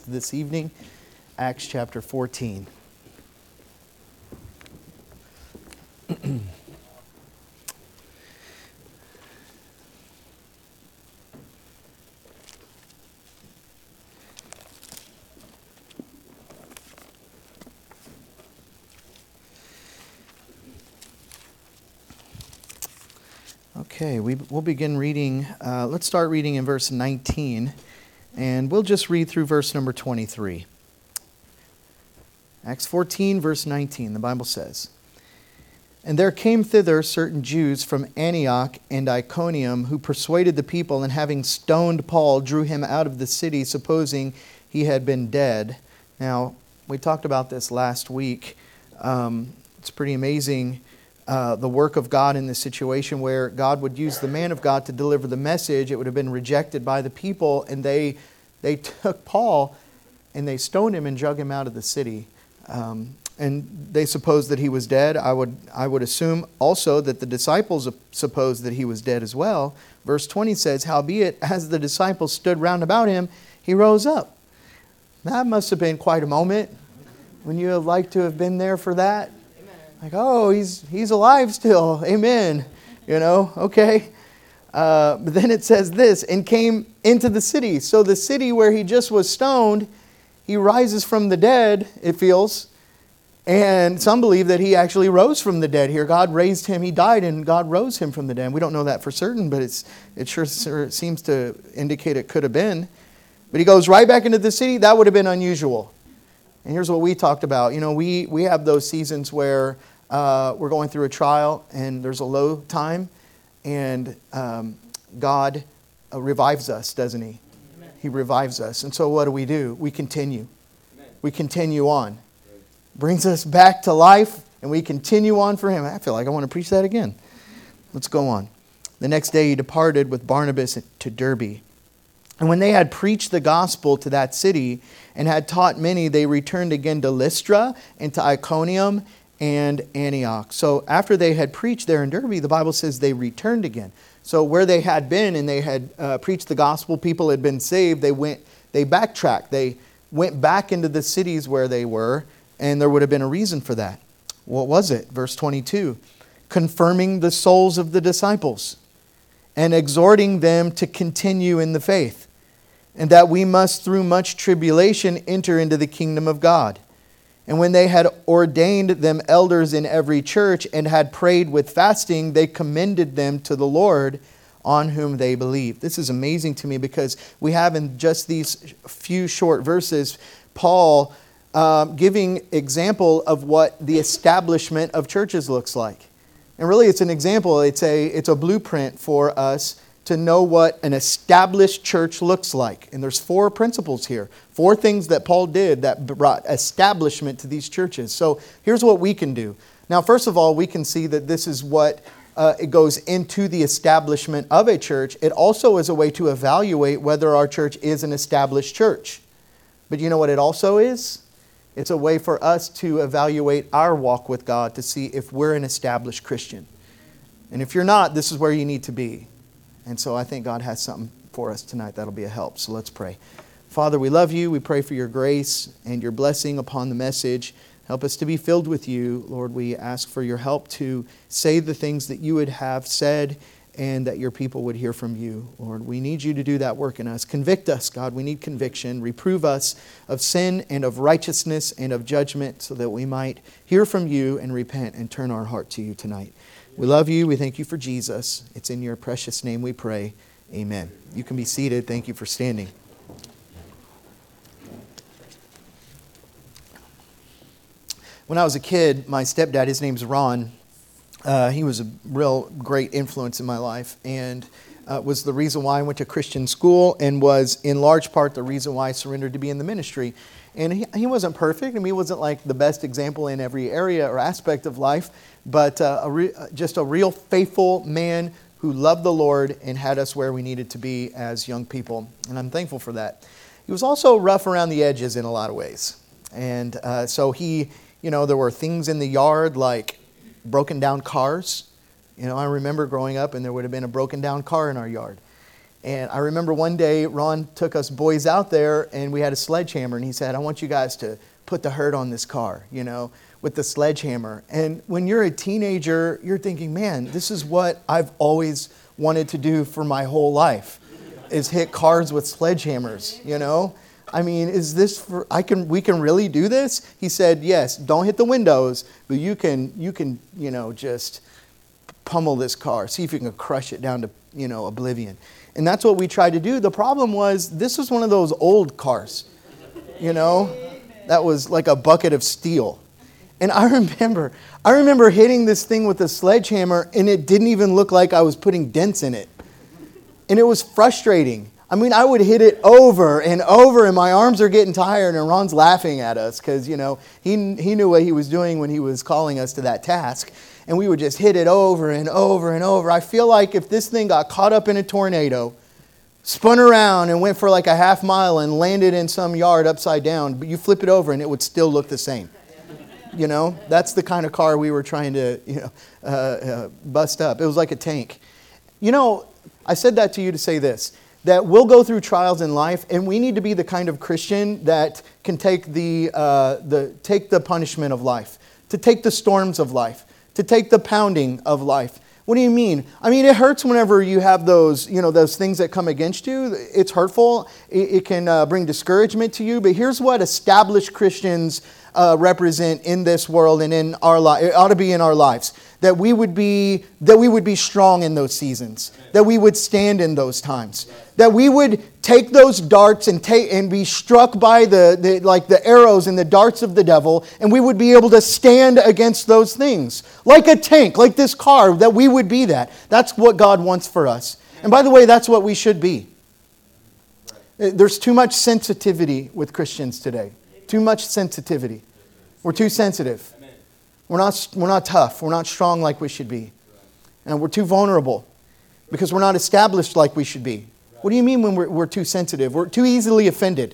this evening, Acts chapter 14. Okay, we'll begin reading. Let's start reading in verse 19, and we'll just read through verse number 23. Acts 14, verse 19, the Bible says, "And there came thither certain Jews from Antioch and Iconium, who persuaded the people, and having stoned Paul, drew him out of the city, supposing he had been dead." Now, we talked about this last week. It's pretty amazing. The work of God in this situation where God would use the man of God to deliver the message. It would have been rejected by the people, and they took Paul and they stoned him and drug him out of the city. And they supposed that he was dead. I would assume also that the disciples supposed that he was dead as well. Verse 20 says, "Howbeit, as the disciples stood round about him, he rose up." That must have been quite a moment. Wouldn't you have liked to have been there for that? Like, oh, he's alive still. Amen. Okay. But then it says this, "and came into the city." So the city where he just was stoned, he rises from the dead, it feels. And some believe that he actually rose from the dead here. God raised him. He died and God rose him from the dead. We don't know that for certain, but it sure seems to indicate it could have been. But he goes right back into the city. That would have been unusual. And here's what we talked about. We have those seasons where we're going through a trial and there's a low time, and God revives us, doesn't He? Amen. He revives us. And so what do? We continue. Amen. We continue on. Brings us back to life, and we continue on for Him. I feel like I want to preach that again. Let's go on. "The next day he departed with Barnabas to Derbe. And when they had preached the gospel to that city and had taught many, they returned again to Lystra and to Iconium and Antioch." So after they had preached there in Derbe, the Bible says they returned again. So where they had been and they had preached the gospel, people had been saved, they backtracked. They went back into the cities where they were, and there would have been a reason for that. What was it? Verse 22, "confirming the souls of the disciples and exhorting them to continue in the faith, and that we must through much tribulation enter into the kingdom of God. And when they had ordained them elders in every church and had prayed with fasting, they commended them to the Lord on whom they believed." This is amazing to me because we have in just these few short verses, Paul giving example of what the establishment of churches looks like. And really it's an example, it's a blueprint for us to know what an established church looks like. And there's 4 principles here. 4 things that Paul did that brought establishment to these churches. So here's what we can do. Now, first of all, we can see that this is what it goes into the establishment of a church. It also is a way to evaluate whether our church is an established church. But you know what it also is? It's a way for us to evaluate our walk with God to see if we're an established Christian. And if you're not, this is where you need to be. And so I think God has something for us tonight that'll be a help. So let's pray. Father, we love you. We pray for your grace and your blessing upon the message. Help us to be filled with you. Lord, we ask for your help to say the things that you would have said and that your people would hear from you. Lord, we need you to do that work in us. Convict us, God. We need conviction. Reprove us of sin and of righteousness and of judgment so that we might hear from you and repent and turn our heart to you tonight. We love you. We thank you for Jesus. It's in your precious name we pray. Amen. You can be seated. Thank you for standing. When I was a kid, my stepdad, his name's Ron, he was a real great influence in my life and was the reason why I went to Christian school and was in large part the reason why I surrendered to be in the ministry. And he wasn't perfect. I mean, he wasn't like the best example in every area or aspect of life, but just a real faithful man who loved the Lord and had us where we needed to be as young people. And I'm thankful for that. He was also rough around the edges in a lot of ways. And so there were things in the yard like broken down cars. I remember growing up and there would have been a broken down car in our yard. And I remember one day Ron took us boys out there and we had a sledgehammer, and he said, I want you guys to put the hurt on this car, with the sledgehammer. And when you're a teenager, you're thinking, man, this is what I've always wanted to do for my whole life, is hit cars with sledgehammers, I mean, is this we can really do this? He said, yes, don't hit the windows, but you can, just pummel this car. See if you can crush it down to, oblivion. And that's what we tried to do. The problem was, this was one of those old cars, that was like a bucket of steel. And I remember hitting this thing with a sledgehammer, and it didn't even look like I was putting dents in it. And it was frustrating. I mean, I would hit it over and over, and my arms are getting tired, and Ron's laughing at us because, he knew what he was doing when he was calling us to that task. And we would just hit it over and over and over. I feel like if this thing got caught up in a tornado, spun around and went for like a half mile and landed in some yard upside down, but you flip it over and it would still look the same. That's the kind of car we were trying to, bust up. It was like a tank. I said that to you to say this, that we'll go through trials in life, and we need to be the kind of Christian that can take take the punishment of life, to take the storms of life, to take the pounding of life. What do you mean? I mean, it hurts whenever you have those, those things that come against you. It's hurtful. It can bring discouragement to you. But here's what established Christians represent in this world and in our life. It ought to be in our lives. That we would be strong in those seasons. That we would stand in those times. That we would take those darts and be struck by the arrows and the darts of the devil, and we would be able to stand against those things. Like a tank, like this car, that we would be that. That's what God wants for us. And by the way, that's what we should be. There's too much sensitivity with Christians today. Too much sensitivity. We're too sensitive. We're not tough. We're not strong like we should be. And we're too vulnerable because we're not established like we should be. What do you mean when we're too sensitive? We're too easily offended.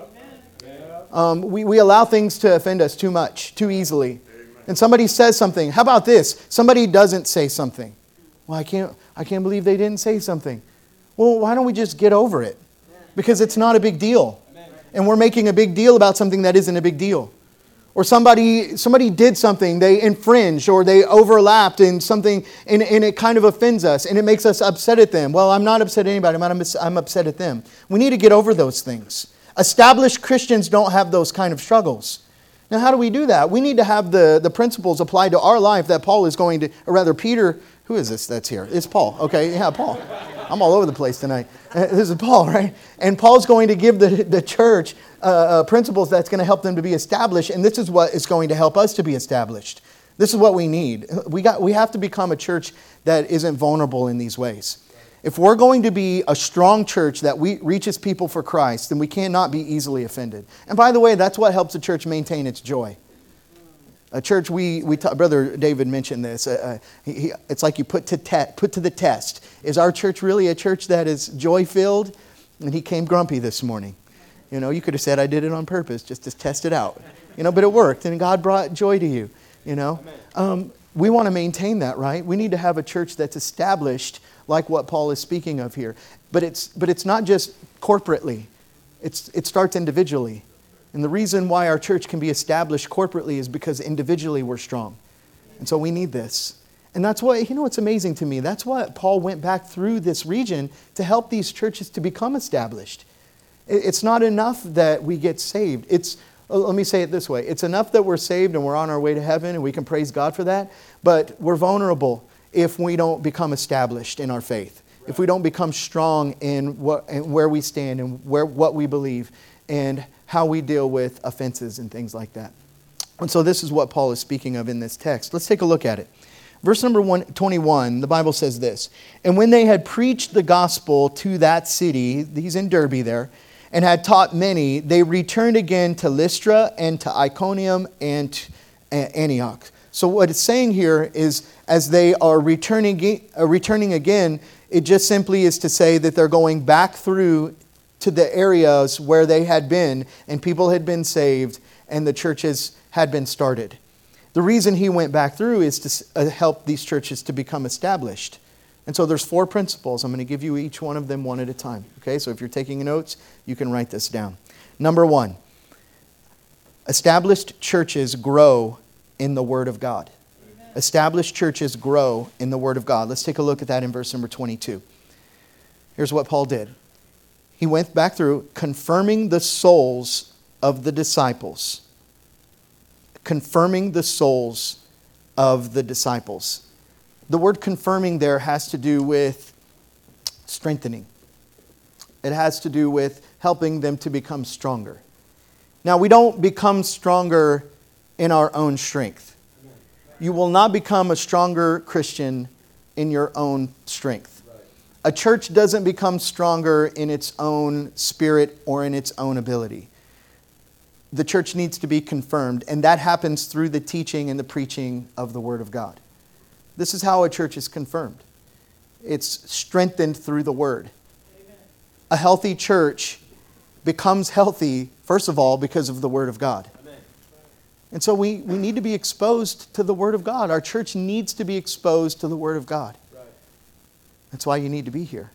We allow things to offend us too much, too easily. And somebody says something. How about this? Somebody doesn't say something. Well, I can't believe they didn't say something. Well, why don't we just get over it? Because it's not a big deal. And we're making a big deal about something that isn't a big deal. Or somebody did something, they infringed or they overlapped in something, and it kind of offends us and it makes us upset at them. Well, I'm not upset at anybody, I'm upset at them. We need to get over those things. Established Christians don't have those kind of struggles. Now, how do we do that? We need to have the principles applied to our life that Paul is going to, or rather Peter, who is this that's here? It's Paul. Okay, yeah, Paul. I'm all over the place tonight. This is Paul, right? And Paul's going to give the church principles that's going to help them to be established, and this is what is going to help us to be established. This is what we need. We have to become a church that isn't vulnerable in these ways. If we're going to be a strong church that reaches people for Christ, then we cannot be easily offended. And by the way, that's what helps a church maintain its joy. A church, Brother David mentioned this. It's like you put to the test. Is our church really a church that is joy-filled? And he came grumpy this morning. You could have said I did it on purpose just to test it out. But it worked, and God brought joy to you. We want to maintain that, right? We need to have a church that's established, like what Paul is speaking of here. But it's not just corporately. It starts individually. And the reason why our church can be established corporately is because individually we're strong. And so we need this. And that's why, what's amazing to me? That's why Paul went back through this region to help these churches to become established. It's not enough that we get saved. Let me say it this way. It's enough that we're saved and we're on our way to heaven and we can praise God for that. But we're vulnerable if we don't become established in our faith. Right. If we don't become strong in where we stand and what we believe and how we deal with offenses and things like that. And so this is what Paul is speaking of in this text. Let's take a look at it. Verse number 21, the Bible says this. And when they had preached the gospel to that city, he's in Derbe there, and had taught many, they returned again to Lystra and to Iconium and to Antioch. So what it's saying here is as they are returning again, it just simply is to say that they're going back through to the areas where they had been and people had been saved and the churches had been started. The reason he went back through is to help these churches to become established. And so there's 4 principles. I'm going to give you each one of them one at a time. Okay, so if you're taking notes, you can write this down. Number 1, established churches grow in the Word of God. Amen. Established churches grow in the Word of God. Let's take a look at that in verse number 22. Here's what Paul did. He went back through confirming the souls of the disciples. Confirming the souls of the disciples. The word confirming there has to do with strengthening. It has to do with helping them to become stronger. Now, we don't become stronger in our own strength. You will not become a stronger Christian in your own strength. A church doesn't become stronger in its own spirit or in its own ability. The church needs to be confirmed, and that happens through the teaching and the preaching of the Word of God. This is how a church is confirmed. It's strengthened through the Word. Amen. A healthy church becomes healthy, first of all, because of the Word of God. Amen. And so we need to be exposed to the Word of God. Our church needs to be exposed to the Word of God. Right. That's why you need to be here.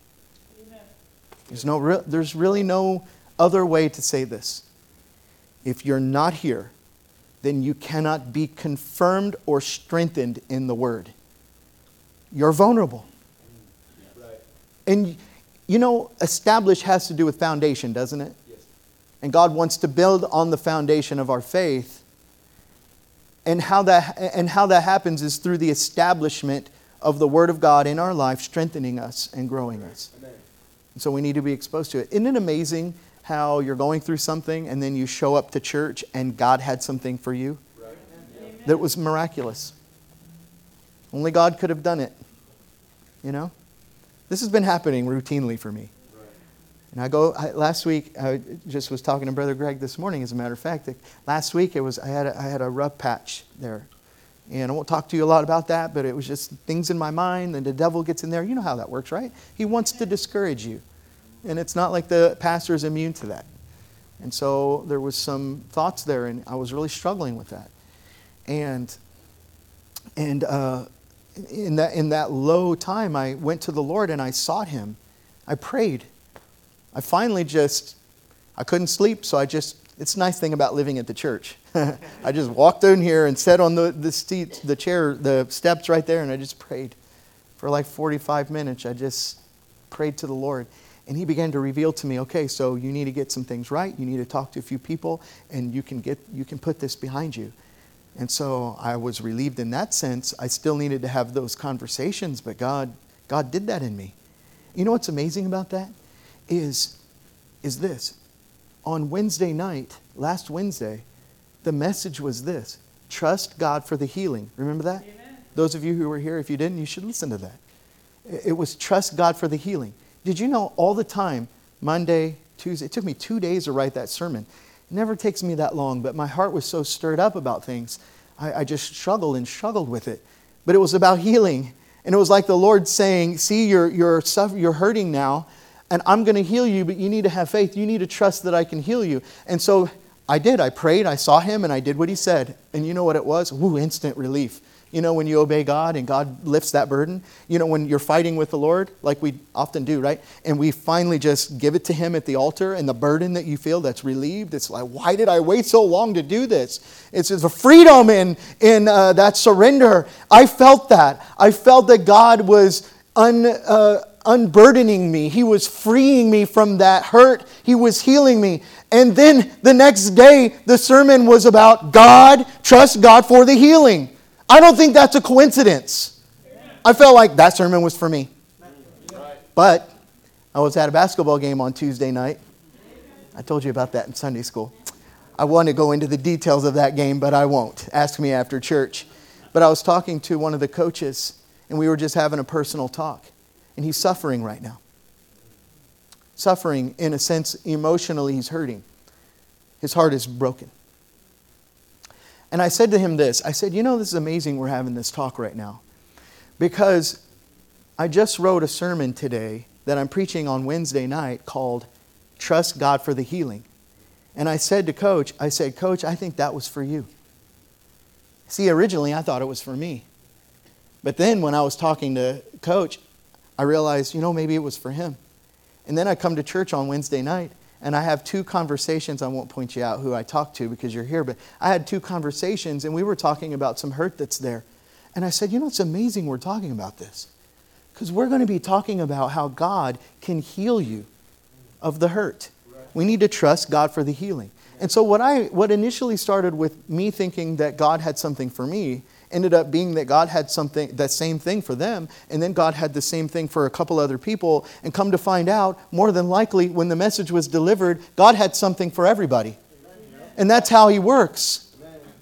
Amen. There's really no other way to say this. If you're not here, then you cannot be confirmed or strengthened in the Word. You're vulnerable. Right. And you know, establish has to do with foundation, doesn't it? Yes. And God wants to build on the foundation of our faith. And how that happens is through the establishment of the Word of God in our life, strengthening us and growing us. Amen. And so we need to be exposed to it. Isn't it amazing how you're going through something and then you show up to church and God had something for you? Right. That was miraculous. Only God could have done it. You know? This has been happening routinely for me. Right. And last week, I just was talking to Brother Greg this morning, as a matter of fact. Last week, I had a rough patch there. And I won't talk to you a lot about that, but it was just things in my mind, and the devil gets in there. You know how that works, right? He wants to discourage you. And it's not like the pastor is immune to that. And so there was some thoughts there, and I was really struggling with that. And in that low time, I went to the Lord and I sought Him. I prayed. I finally I couldn't sleep, so it's a nice thing about living at the church. I just walked in here and sat on the steps right there, and I just prayed. For like 45 minutes, I just prayed to the Lord. And He began to reveal to me, okay, so you need to get some things right. You need to talk to a few people, and you can put this behind you. And so I was relieved in that sense. I still needed to have those conversations, but God did that in me. You know what's amazing about that? Is this. On Wednesday night, last Wednesday, the message was this: trust God for the healing. Remember that? Amen. Those of you who were here, if you didn't, you should listen to that. It was trust God for the healing. Did you know all the time, Monday, Tuesday, it took me 2 days to write that sermon. It never takes me that long, but my heart was so stirred up about things. I just struggled with it. But it was about healing. And it was like the Lord saying, see, you're hurting now, and I'm going to heal you, but you need to have faith. You need to trust that I can heal you. And so I did. I prayed, I saw Him, and I did what He said. And you know what it was? Woo, instant relief. You know, when you obey God and God lifts that burden. You know, when you're fighting with the Lord, like we often do, right? And we finally just give it to Him at the altar, and the burden that you feel that's relieved, it's like, why did I wait so long to do this? It's a freedom in that surrender. I felt that. I felt that God was unburdening me. He was freeing me from that hurt. He was healing me. And then the next day, the sermon was about God, trust God for the healing. I don't think that's a coincidence. I felt like that sermon was for me. But I was at a basketball game on Tuesday night. I told you about that in Sunday school. I want to go into the details of that game, but I won't. Ask me after church. But I was talking to one of the coaches, and we were just having a personal talk. And he's suffering right now. Suffering, in a sense, emotionally, he's hurting. His heart is broken. And I said to him this. I said, you know, this is amazing we're having this talk right now. Because I just wrote a sermon today that I'm preaching on Wednesday night called Trust God for the Healing. And I said to Coach, Coach, I think that was for you. See, originally I thought it was for me. But then when I was talking to Coach, I realized, maybe it was for him. And then I come to church on Wednesday night, and I have 2 conversations. I won't point you out who I talked to because you're here, but I had 2 conversations, and we were talking about some hurt that's there. And I said, it's amazing we're talking about this, because we're going to be talking about how God can heal you of the hurt. We need to trust God for the healing. And so what initially started with me thinking that God had something for me ended up being that God had that same thing for them, and then God had the same thing for a couple other people. And come to find out, more than likely, when the message was delivered, God had something for everybody. And that's how He works.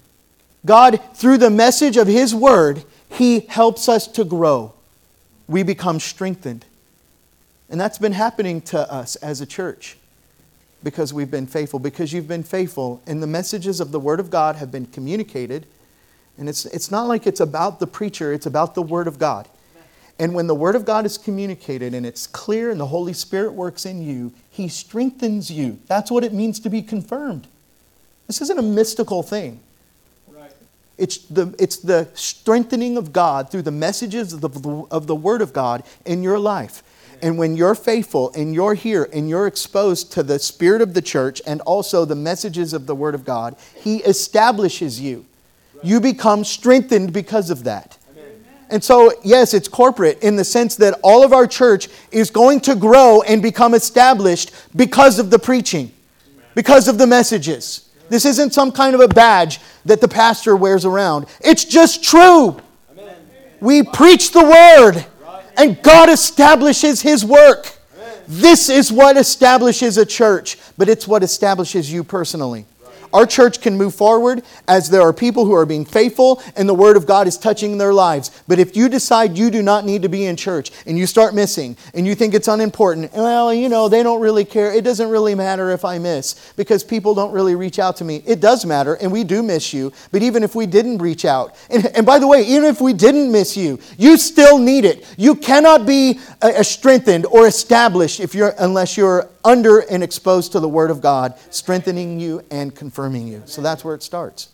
God, through the message of His Word, He helps us to grow. We become strengthened. And that's been happening to us as a church because we've been faithful, because you've been faithful, and the messages of the Word of God have been communicated. And it's not like it's about the preacher, it's about the Word of God. And when the Word of God is communicated and it's clear and the Holy Spirit works in you, He strengthens you. That's what it means to be confirmed. This isn't a mystical thing. Right. It's the strengthening of God through the messages of the Word of God in your life. And when you're faithful and you're here and you're exposed to the Spirit of the church and also the messages of the Word of God, He establishes you. You become strengthened because of that. Amen. And so, yes, it's corporate in the sense that all of our church is going to grow and become established because of the preaching, because of the messages. This isn't some kind of a badge that the pastor wears around. It's just true. Amen. We preach the Word, and God establishes His work. Amen. This is what establishes a church, but it's what establishes you personally. Our church can move forward as there are people who are being faithful and the Word of God is touching their lives. But if you decide you do not need to be in church and you start missing and you think it's unimportant, well, they don't really care. It doesn't really matter if I miss because people don't really reach out to me. It does matter, and we do miss you. But even if we didn't reach out, and by the way, even if we didn't miss you, you still need it. You cannot be strengthened or established unless you're under and exposed to the Word of God, strengthening you and confirming you. So that's where it starts.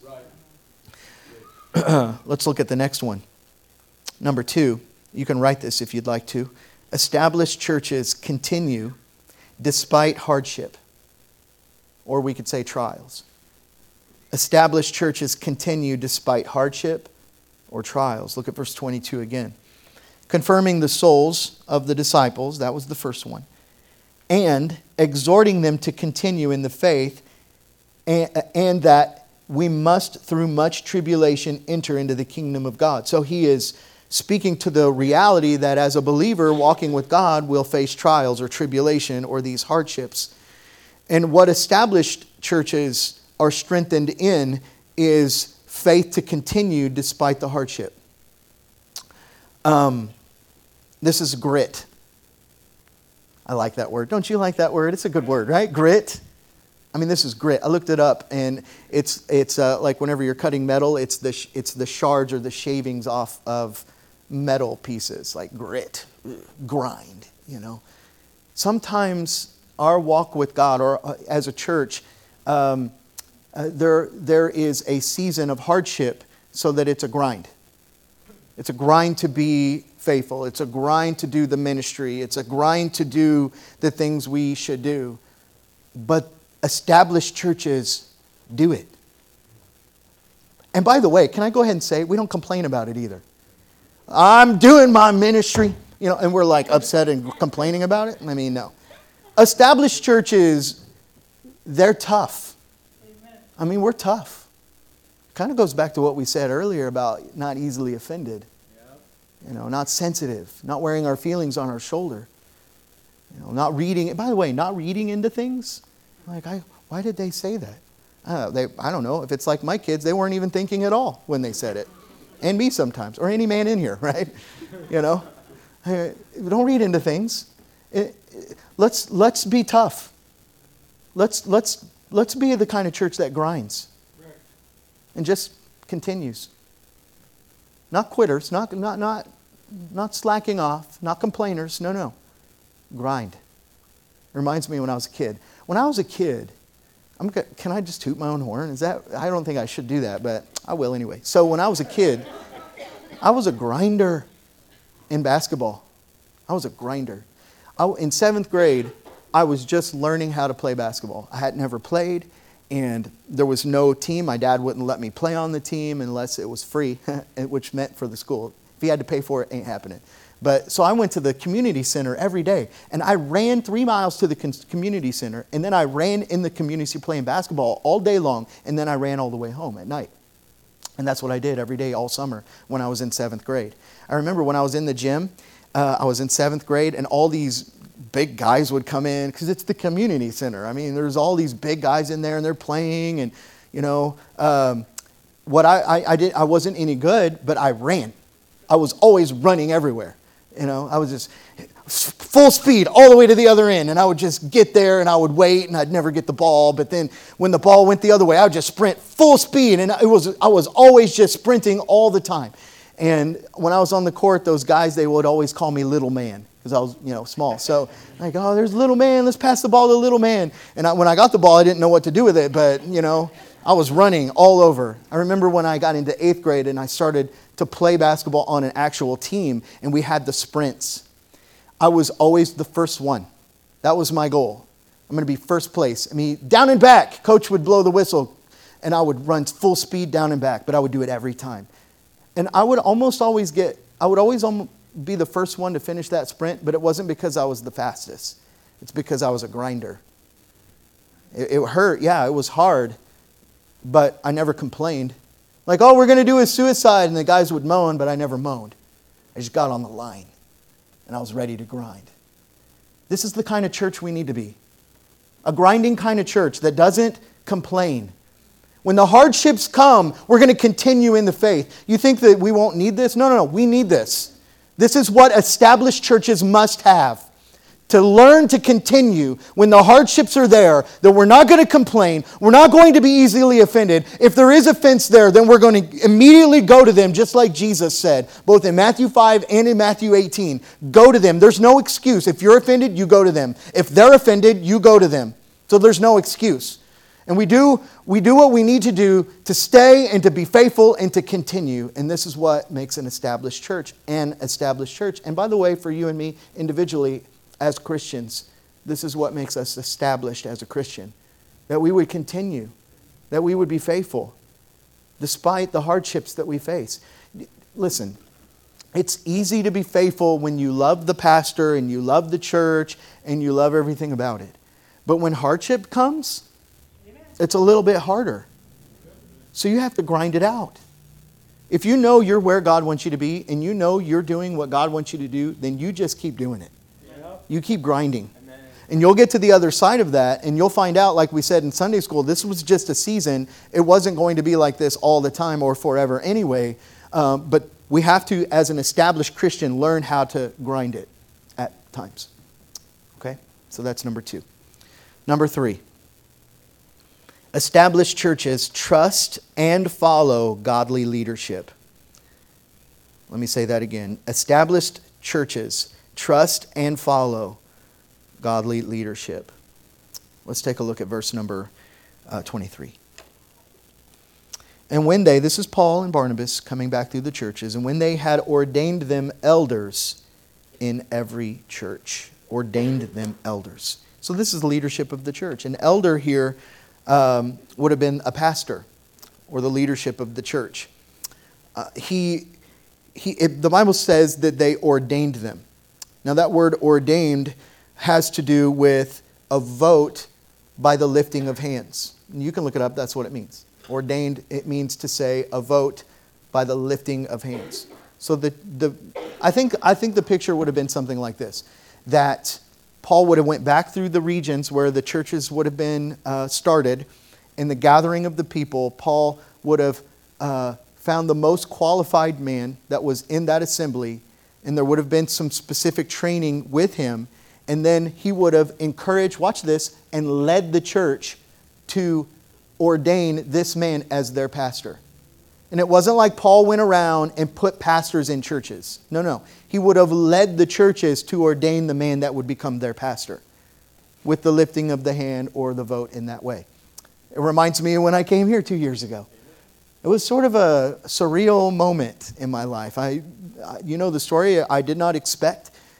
Let's look at the next one. Number 2, you can write this if you'd like to. Established churches continue despite hardship. Or we could say trials. Established churches continue despite hardship or trials. Look at verse 22 again. Confirming the souls of the disciples, that was the first one. And exhorting them to continue in the faith, and that we must, through much tribulation, enter into the kingdom of God. So he is speaking to the reality that as a believer walking with God, we'll face trials or tribulation or these hardships. And what established churches are strengthened in is faith to continue despite the hardship. This is grit. I like that word. Don't you like that word? It's a good word, right? Grit. I mean, this is grit. I looked it up, and it's like whenever you're cutting metal, it's the shards or the shavings off of metal pieces, like grit, grind. Sometimes our walk with God, or as a church, there is a season of hardship, so that it's a grind. It's a grind to be faithful. It's a grind to do the ministry. It's a grind to do the things we should do. But established churches do it. And by the way, can I go ahead and say, we don't complain about it either. I'm doing my ministry, and we're like upset and complaining about it. I mean, no. Established churches, they're tough. I mean, we're tough. Kind of goes back to what we said earlier about not easily offended. Not sensitive, not wearing our feelings on our shoulder. Not reading. By the way, not reading into things. Like, why did they say that? I don't know. If it's like my kids, they weren't even thinking at all when they said it. And me sometimes, or any man in here, right? Don't read into things. Let's be tough. Let's be the kind of church that grinds and just continues. Not quitters, not slacking off, not complainers. No. Grind. Reminds me when I was a kid. When I was a kid, can I just toot my own horn? I don't think I should do that, but I will anyway. So when I was a kid, I was a grinder in basketball. I was a grinder. In 7th grade, I was just learning how to play basketball. I had never played, and there was no team. My dad wouldn't let me play on the team unless it was free, which meant for the school. If he had to pay for it, ain't happening. So I went to the community center every day, and I ran 3 miles to the community center, and then I ran in the community playing basketball all day long, and then I ran all the way home at night. And that's what I did every day all summer when I was in 7th grade. I remember when I was in the gym, I was in 7th grade, and all these big guys would come in, because it's the community center. I mean, there's all these big guys in there, and they're playing, and, what I did, I wasn't any good, but I ran. I was always running everywhere. I was just full speed all the way to the other end, and I would just get there, and I would wait, and I'd never get the ball. But then when the ball went the other way, I would just sprint full speed, and I was always just sprinting all the time. And when I was on the court, those guys, they would always call me little man, because I was, small. So like, oh, there's little man, let's pass the ball to little man. And when I got the ball, I didn't know what to do with it, but I was running all over. I remember when I got into 8th grade and I started to play basketball on an actual team, and we had the sprints. I was always the first one. That was my goal. I'm going to be first place. I mean, down and back, coach would blow the whistle, and I would run full speed down and back, but I would do it every time. And I would always be the first one to finish that sprint, but it wasn't because I was the fastest. It's because I was a grinder. It hurt, yeah, it was hard, but I never complained. Like, oh, we're going to do a suicide, and the guys would moan, but I never moaned. I just got on the line, and I was ready to grind. This is the kind of church we need to be. A grinding kind of church that doesn't complain. When the hardships come, we're going to continue in the faith. You think that we won't need this? No, we need this. This is what established churches must have. To learn to continue when the hardships are there, that we're not going to complain, we're not going to be easily offended. If there is offense there, then we're going to immediately go to them, just like Jesus said, both in Matthew 5 and in Matthew 18. Go to them. There's no excuse. If you're offended, you go to them. If they're offended, you go to them. So there's no excuse. And we do what we need to do to stay and to be faithful and to continue. And this is what makes an established church an established church. And by the way, for you and me individually, as Christians, this is what makes us established as a Christian. That we would continue. That we would be faithful. Despite the hardships that we face. Listen, it's easy to be faithful when you love the pastor and you love the church and you love everything about it. But when hardship comes, it's a little bit harder. So you have to grind it out. If you know you're where God wants you to be and you know you're doing what God wants you to do, then you just keep doing it. You keep grinding. Amen. And you'll get to the other side of that, and you'll find out, like we said in Sunday school, this was just a season. It wasn't going to be like this all the time or forever anyway. But we have to, as an established Christian, learn how to grind it at times. Okay? So that's number 2. Number 3. Established churches trust and follow godly leadership. Let me say that again. Established churches trust and follow godly leadership. Let's take a look at verse number 23. And when they, this is Paul and Barnabas coming back through the churches, and when they had ordained them elders in every church. Ordained them elders. So this is the leadership of the church. An elder here would have been a pastor or the leadership of the church. The Bible says that they ordained them. Now that word ordained has to do with a vote by the lifting of hands. You can look it up, that's what it means. Ordained, it means to say a vote by the lifting of hands. So I think the picture would have been something like this. That Paul would have went back through the regions where the churches would have been started. In the gathering of the people, Paul would have found the most qualified man that was in that assembly, and there would have been some specific training with him. And then he would have encouraged, watch this, and led the church to ordain this man as their pastor. And it wasn't like Paul went around and put pastors in churches. No. He would have led the churches to ordain the man that would become their pastor with the lifting of the hand or the vote in that way. It reminds me of when I came here 2 years ago. It was sort of a surreal moment in my life. You know the story. I did not expect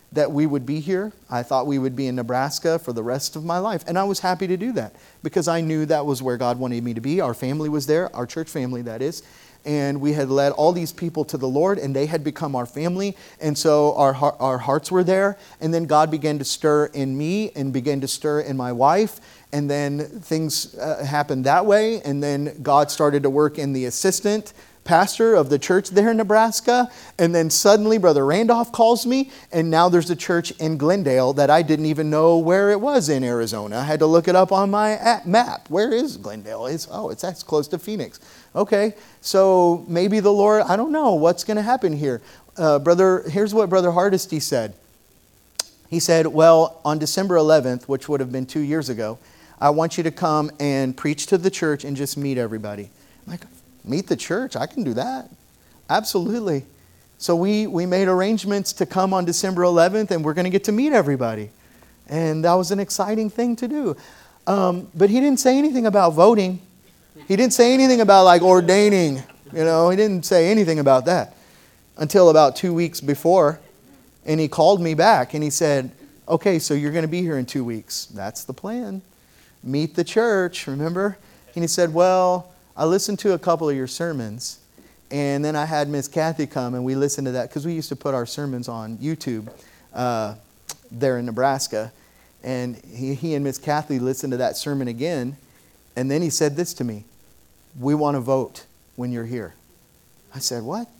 that we would be here. I thought we would be in Nebraska for the rest of my life. And I was happy to do that because I knew that was where God wanted me to be. Our family was there, our church family, that is. And we had led all these people to the Lord, and they had become our family. And so our hearts were there. And then God began to stir in me and began to stir in my wife. And then things happened that way. And then God started to work in the assistant pastor of the church there in Nebraska. And then suddenly Brother Randolph calls me, and now there's a church in Glendale that I didn't even know where it was in Arizona. I had to look it up on my map. Where is Glendale? It's that's close to Phoenix. Okay, so maybe the Lord, I don't know what's going to happen here. Here's what Brother Hardesty said. He said, well, on December 11th, which would have been 2 years ago, I want you to come and preach to the church and just meet everybody. I'm like, meet the church? I can do that. Absolutely. So we made arrangements to come on December 11th, and we're going to get to meet everybody. And that was an exciting thing to do. But he didn't say anything about voting. He didn't say anything about like ordaining. He didn't say anything about that until about 2 weeks before. And he called me back and he said, okay, so you're going to be here in 2 weeks. That's the plan. Meet the church, remember? And he said, well, I listened to a couple of your sermons, and then I had Miss Kathy come, and we listened to that because we used to put our sermons on YouTube there in Nebraska. And he and Miss Kathy listened to that sermon again, and then he said this to me, we want to vote when you're here. I said, what?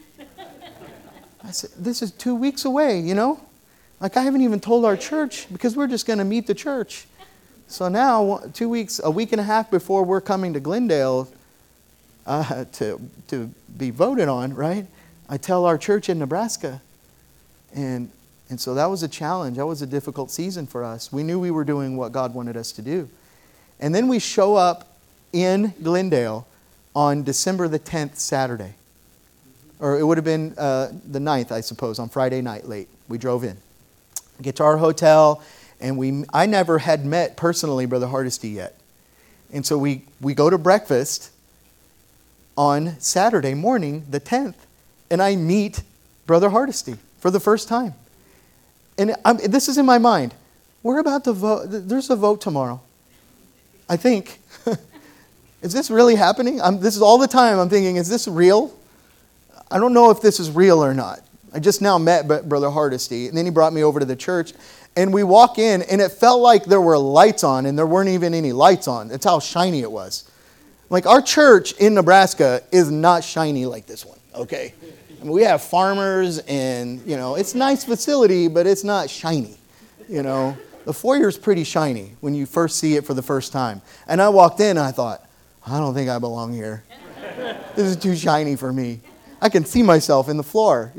I said, this is 2 weeks away, Like I haven't even told our church because we're just going to meet the church. So now, 2 weeks, a week and a half before we're coming to Glendale to be voted on, right? I tell our church in Nebraska. And so that was a challenge. That was a difficult season for us. We knew we were doing what God wanted us to do. And then we show up in Glendale on December the 10th, Saturday. Or it would have been the 9th, I suppose, on Friday night late. We drove in. Get to our hotel. And I never had met personally Brother Hardesty yet. And so we go to breakfast on Saturday morning, the 10th, and I meet Brother Hardesty for the first time. And this is in my mind. We're about to vote. There's a vote tomorrow. I think. Is this really happening? This is all the time I'm thinking, is this real? I don't know if this is real or not. I just now met Brother Hardesty, and then he brought me over to the church. And we walk in, and it felt like there were lights on, and there weren't even any lights on. That's how shiny it was. Like, our church in Nebraska is not shiny like this one, okay? I mean, we have farmers, and, it's a nice facility, but it's not shiny, The foyer's pretty shiny when you first see it for the first time. And I walked in, and I thought, I don't think I belong here. This is too shiny for me. I can see myself in the floor,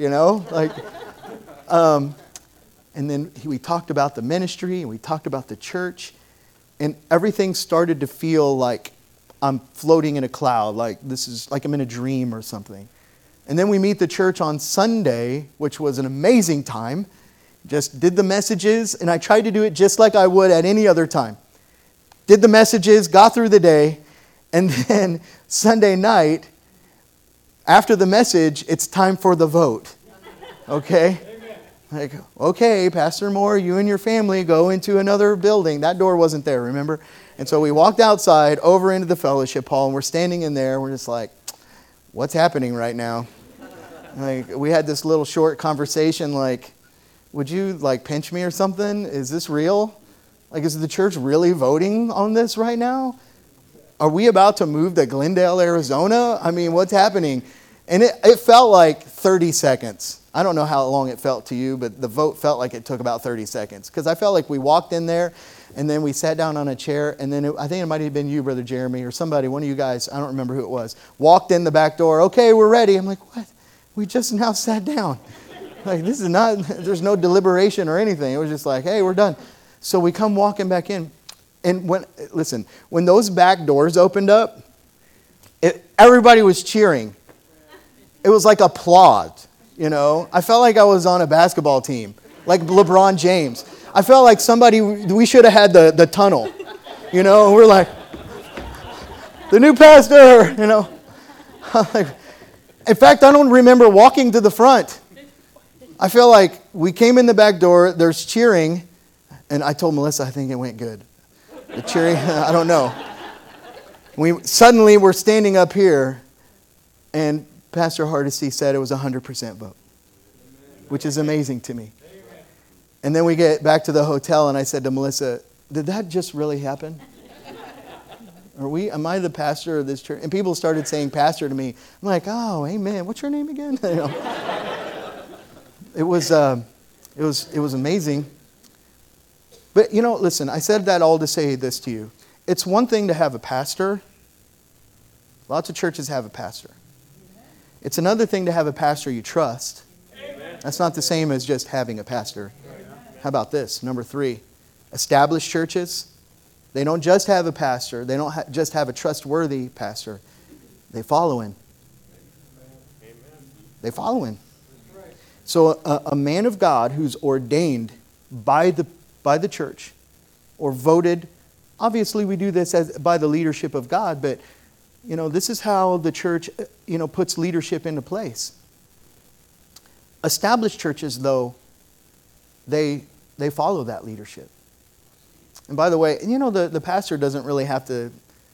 And then we talked about the ministry, and we talked about the church, and everything started to feel like I'm floating in a cloud, like this is like I'm in a dream or something. And then we meet the church on Sunday, which was an amazing time. Just did the messages, and I tried to do it just like I would at any other time. Did the messages, got through the day, and then Sunday night, after the message, it's time for the vote. Okay? Like, okay, Pastor Moore, you and your family go into another building. That door wasn't there, remember? And so we walked outside over into the fellowship hall, and we're standing in there. We're just like, what's happening right now? Like, we had this little short conversation like, would you like pinch me or something? Is this real? Like, is the church really voting on this right now? Are we about to move to Glendale, Arizona? I mean, what's happening? And it felt like 30 seconds. I don't know how long it felt to you, but the vote felt like it took about 30 seconds. Because I felt like we walked in there, and then we sat down on a chair, and then I think it might have been you, Brother Jeremy, or somebody, one of you guys, I don't remember who it was, walked in the back door, okay, we're ready. I'm like, what? We just now sat down. Like, this is not, there's no deliberation or anything. It was just like, hey, we're done. So we come walking back in. And when those back doors opened up, everybody was cheering. It was like applause. I felt like I was on a basketball team, like LeBron James. I felt like we should have had the tunnel, we're like, the new pastor, In fact, I don't remember walking to the front. I feel like we came in the back door, there's cheering, and I told Melissa, I think it went good. The cheering, I don't know. Suddenly we're standing up here, and Pastor Hardesty said it was a 100% vote, which is amazing to me. And then we get back to the hotel, and I said to Melissa, did that just really happen? Am I the pastor of this church? And people started saying pastor to me. I'm like, oh, amen. What's your name again? You know. It was amazing. But, listen, I said that all to say this to you. It's one thing to have a pastor. Lots of churches have a pastor. It's another thing to have a pastor you trust. That's not the same as just having a pastor. How about this? Number 3, established churches. They don't just have a pastor. They don't just have a trustworthy pastor. They follow him. They follow him. So a man of God who's ordained by the church or voted, obviously we do this by the leadership of God, but this is how the church puts leadership into place. Established churches, though, they follow that leadership. And by the way, the pastor doesn't really have to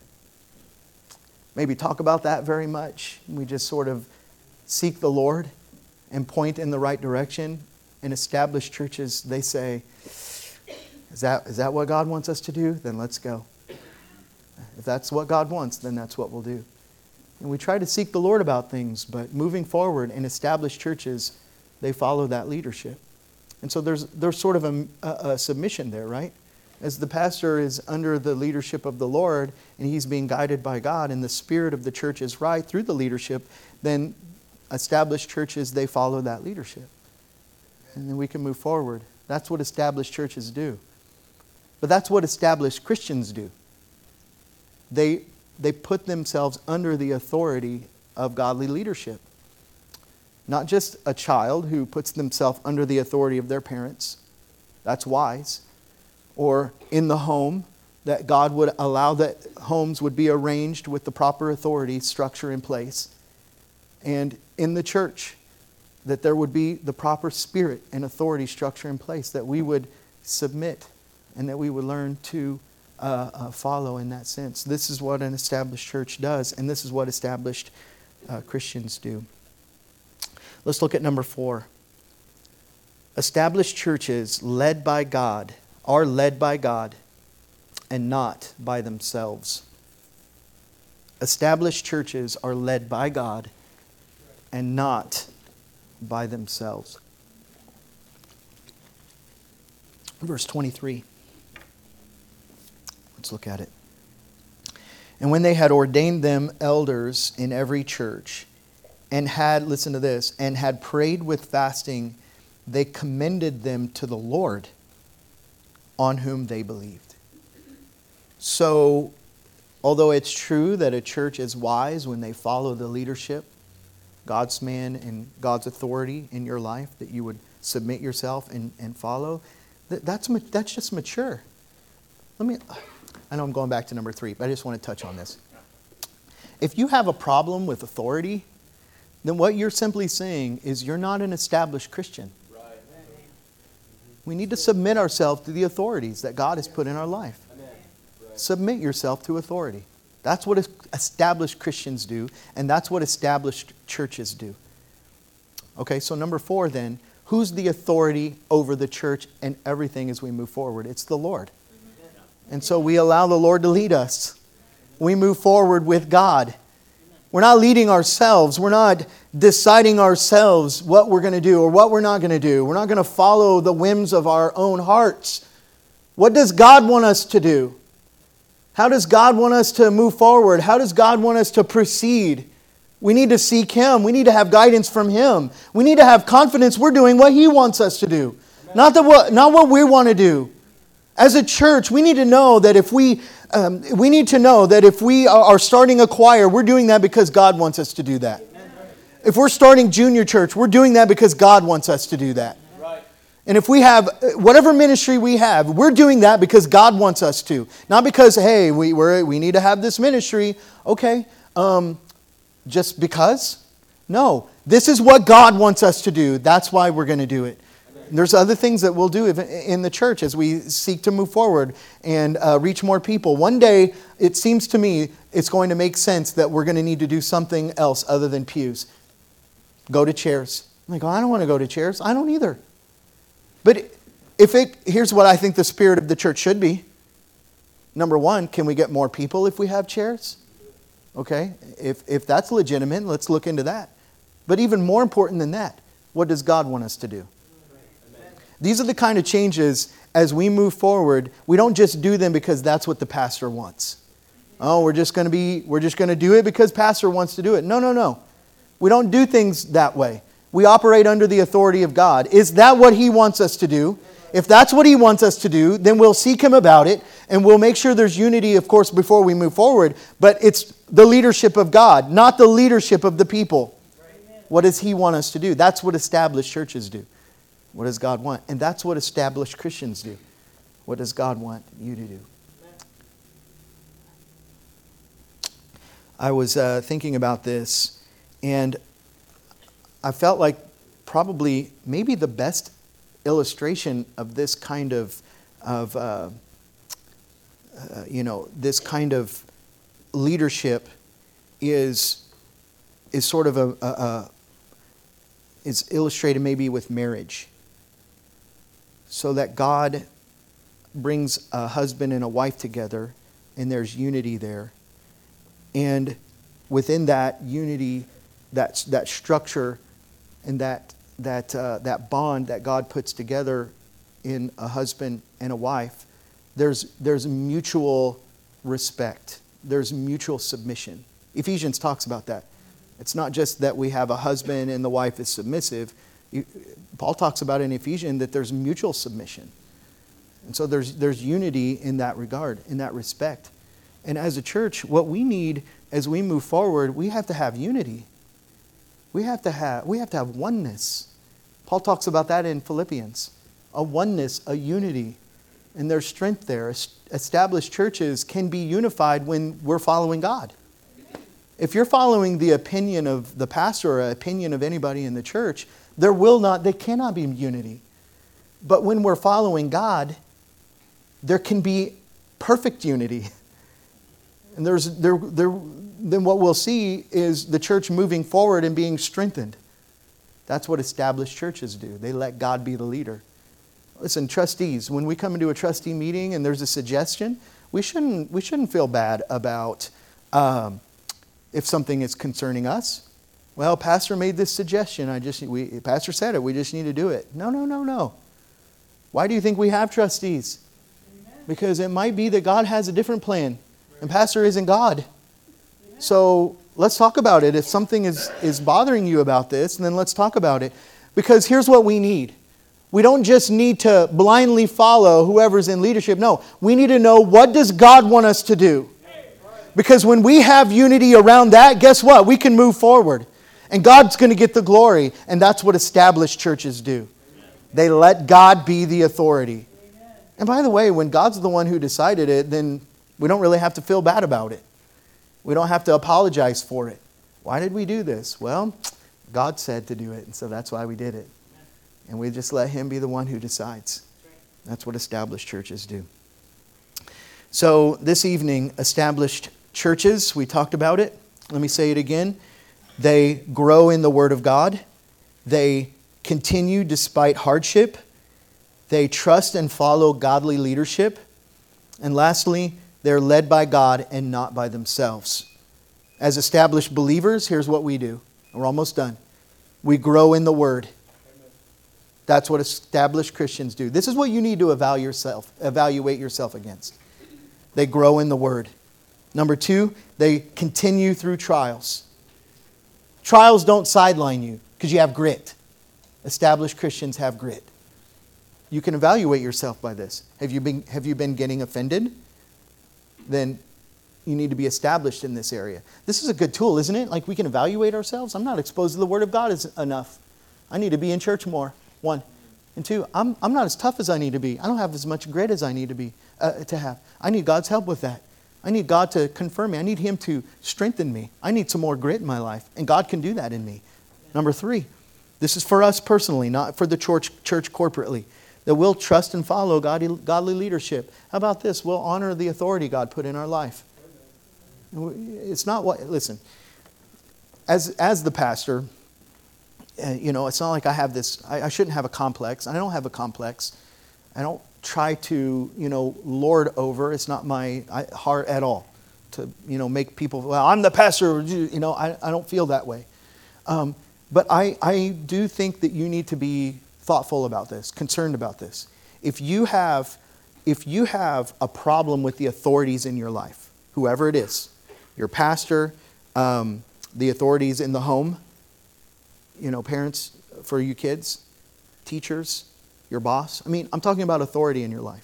maybe talk about that very much. We just sort of seek the Lord and point in the right direction. In established churches, they say, is that what God wants us to do? Then let's go. If that's what God wants, then that's what we'll do. And we try to seek the Lord about things, but moving forward in established churches, they follow that leadership. And so there's sort of a submission there, right? As the pastor is under the leadership of the Lord and he's being guided by God and the spirit of the church is right through the leadership, then established churches, they follow that leadership. And then we can move forward. That's what established churches do. But that's what established Christians do. They put themselves under the authority of godly leadership. Not just a child who puts themselves under the authority of their parents. That's wise. Or in the home, that God would allow that homes would be arranged with the proper authority structure in place. And in the church, that there would be the proper spirit and authority structure in place, that we would submit and that we would learn to follow in that sense. This is what an established church does, and this is what established Christians do. Let's look at number 4. Established churches led by God are led by God and not by themselves. Established churches are led by God and not by themselves. Verse 23. Let's look at it. And when they had ordained them elders in every church, and had, listen to this, and had prayed with fasting, they commended them to the Lord, on whom they believed. So, although it's true that a church is wise when they follow the leadership, God's man and God's authority in your life, that you would submit yourself and follow, that's just mature. I know I'm going back to number 3, but I just want to touch on this. If you have a problem with authority, then what you're simply saying is you're not an established Christian. We need to submit ourselves to the authorities that God has put in our life. Submit yourself to authority. That's what established Christians do, and that's what established churches do. Okay, so number 4 then, who's the authority over the church and everything as we move forward? It's the Lord. And so we allow the Lord to lead us. We move forward with God. We're not leading ourselves. We're not deciding ourselves what we're going to do or what we're not going to do. We're not going to follow the whims of our own hearts. What does God want us to do? How does God want us to move forward? How does God want us to proceed? We need to seek Him. We need to have guidance from Him. We need to have confidence we're doing what He wants us to do. Not what we want to do. As a church, we need to know that if we are starting a choir, we're doing that because God wants us to do that. If we're starting junior church, we're doing that because God wants us to do that. And if we have whatever ministry we have, we're doing that because God wants us to. Not because, hey, we need to have this ministry. Okay, just because? No, This is what God wants us to do. That's why we're going to do it. There's other things that we'll do in the church as we seek to move forward and reach more people. One day, it seems to me, it's going to make sense that we're going to need to do something else other than pews. Go to chairs. I'm like, oh, I don't want to go to chairs. I don't either. But here's what I think the spirit of the church should be. Number one, can we get more people if we have chairs? Okay, if that's legitimate, let's look into that. But even more important than that, what does God want us to do? These are the kind of changes as we move forward. We don't just do them because that's what the pastor wants. Oh, we're just going to do it because pastor wants to do it. No. We don't do things that way. We operate under the authority of God. Is that what He wants us to do? If that's what He wants us to do, then we'll seek Him about it, and we'll make sure there's unity, of course, before we move forward. But it's the leadership of God, not the leadership of the people. What does He want us to do? That's what established churches do. What does God want? And that's what established Christians do. What does God want you to do? I was thinking about this, and I felt like probably maybe the best illustration of this kind of this kind of leadership is sort of is illustrated maybe with marriage. So that God brings a husband and a wife together, and there's unity there. And within that unity, that structure and that bond that God puts together in a husband and a wife, there's mutual respect. There's mutual submission. Ephesians talks about that. It's not just that we have a husband and the wife is submissive. Paul talks about in Ephesians that there's mutual submission. And so there's unity in that regard, in that respect. And as a church, what we need as we move forward, we have to have unity. We have to have oneness. Paul talks about that in Philippians. A oneness, a unity. And there's strength there. Established churches can be unified when we're following God. If you're following the opinion of the pastor or opinion of anybody in the church, there cannot be unity. But when we're following God, there can be perfect unity. And then what we'll see is the church moving forward and being strengthened. That's what established churches do. They let God be the leader. Listen, trustees, when we come into a trustee meeting and there's a suggestion, we shouldn't feel bad about if something is concerning us. Well, pastor made this suggestion. Pastor said it. We just need to do it. No. Why do you think we have trustees? Amen. Because it might be that God has a different plan, and pastor isn't God. Amen. So let's talk about it. If something is bothering you about this, then let's talk about it. Because here's what we need. We don't just need to blindly follow whoever's in leadership. No, we need to know, what does God want us to do? Because when we have unity around that, guess what? We can move forward. And God's going to get the glory. And that's what established churches do. They let God be the authority. And by the way, when God's the one who decided it, then we don't really have to feel bad about it. We don't have to apologize for it. Why did we do this? Well, God said to do it, and so that's why we did it. And we just let Him be the one who decides. That's what established churches do. So this evening, established churches, we talked about it. Let me say it again. They grow in the Word of God. They continue despite hardship. They trust and follow godly leadership. And lastly, they're led by God and not by themselves. As established believers, here's what we do. We're almost done. We grow in the Word. That's what established Christians do. This is what you need to evaluate yourself against. They grow in the Word. Number 2, they continue through trials. Trials don't sideline you because you have grit. Established Christians have grit. You can evaluate yourself by this. Have you been getting offended? Then you need to be established in this area. This is a good tool, isn't it? Like, we can evaluate ourselves. I'm not exposed to the Word of God enough. I need to be in church more. 1. And 2, I'm not as tough as I need to be. I don't have as much grit as I need to have. I need God's help with that. I need God to confirm me. I need Him to strengthen me. I need some more grit in my life. And God can do that in me. And Number 3, this is for us personally, not for the church corporately, that we'll trust and follow godly leadership. How about this? We'll honor the authority God put in our life. It's not what, listen, as the pastor, it's not like I have this, I shouldn't have a complex. I don't have a complex. I don't try to, lord over. It's not my heart at all to, make people, well, I'm the pastor, I don't feel that way. But I do think that you need to be thoughtful about this, concerned about this. If you have a problem with the authorities in your life, whoever it is, your pastor, the authorities in the home, parents for you kids, teachers, your boss. I'm talking about authority in your life.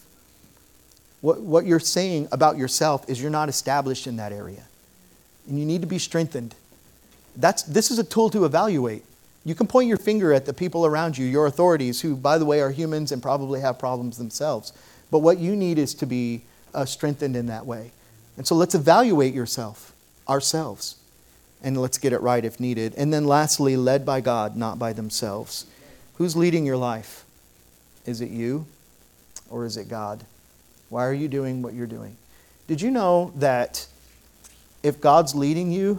What you're saying about yourself is you're not established in that area. And you need to be strengthened. This is a tool to evaluate. You can point your finger at the people around you, your authorities, who, by the way, are humans and probably have problems themselves. But what you need is to be strengthened in that way. And so let's evaluate ourselves. And let's get it right if needed. And then lastly, led by God, not by themselves. Who's leading your life? Is it you or is it God? Why are you doing what you're doing? Did you know that if God's leading you,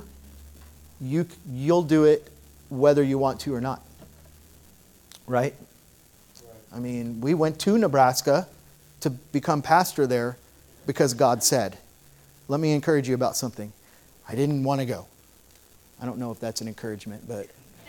you'll do it whether you want to or not? Right? We went to Nebraska to become pastor there because God said. Let me encourage you about something. I didn't want to go. I don't know if that's an encouragement, but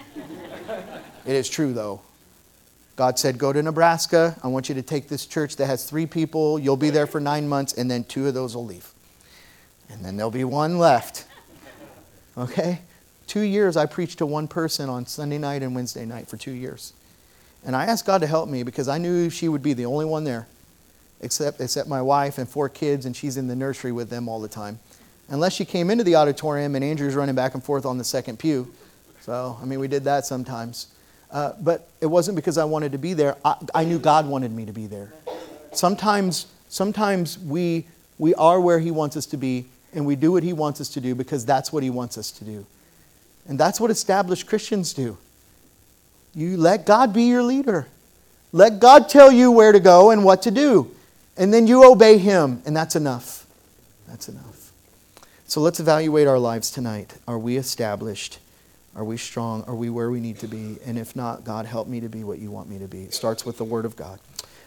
it is true though. God said, go to Nebraska. I want you to take this church that has 3 people. You'll be there for 9 months, and then 2 of those will leave. And then there'll be 1 left. Okay? 2 years I preached to 1 person on Sunday night and Wednesday night for 2 years. And I asked God to help me because I knew she would be the only one there, except my wife and 4 kids, and she's in the nursery with them all the time. Unless she came into the auditorium and Andrew's running back and forth on the second pew. So, we did that sometimes. But it wasn't because I wanted to be there. I knew God wanted me to be there. Sometimes we are where He wants us to be, and we do what He wants us to do because that's what He wants us to do. And that's what established Christians do. You let God be your leader. Let God tell you where to go and what to do. And then you obey Him, and that's enough. That's enough. So let's evaluate our lives tonight. Are we established? Are we strong? Are we where we need to be? And if not, God, help me to be what you want me to be. It starts with the Word of God.